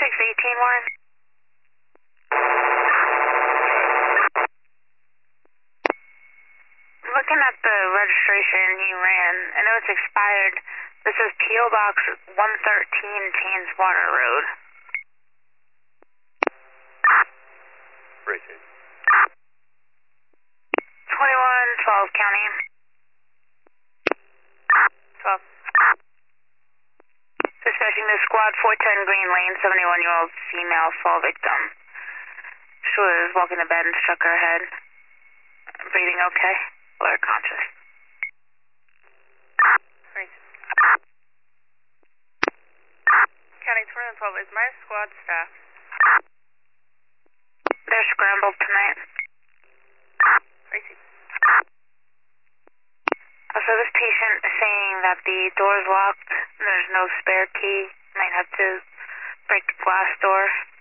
618, Warren. Looking at the registration you ran, I know it's expired. This is P.O. Box 113, Thames Water Road. Appreciate it. 2112 County. 12. Dispatching to squad 410 Green Lane, 71-year-old female fall victim. She was walking to bed and struck her head. Breathing okay? Alert conscious. County 2112, is my squad staff? They're scrambled tonight. Tracy. So this patient is saying that the door is locked, there's no spare key, might have to break the glass door.